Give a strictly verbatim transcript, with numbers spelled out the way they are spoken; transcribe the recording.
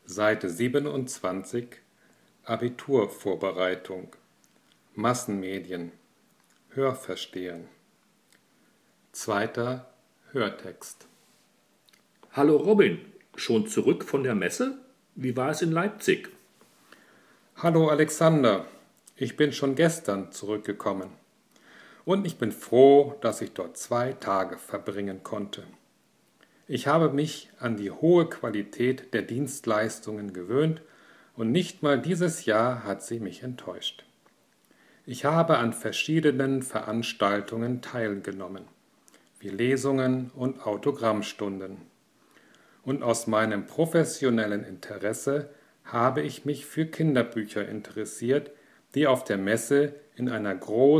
Seite siebenundzwanzig, Abiturvorbereitung, Massenmedien, Hörverstehen. Zweiter Hörtext. Hallo Robin, schon zurück von der Messe? Wie war es in Leipzig? Hallo Alexander, ich bin schon gestern zurückgekommen. Und ich bin froh, dass ich dort zwei Tage verbringen konnte. Ich habe mich an die hohe Qualität der Dienstleistungen gewöhnt und nicht mal dieses Jahr hat sie mich enttäuscht. Ich habe an verschiedenen Veranstaltungen teilgenommen, wie Lesungen und Autogrammstunden. Und aus meinem professionellen Interesse habe ich mich für Kinderbücher interessiert, die auf der Messe in einer großen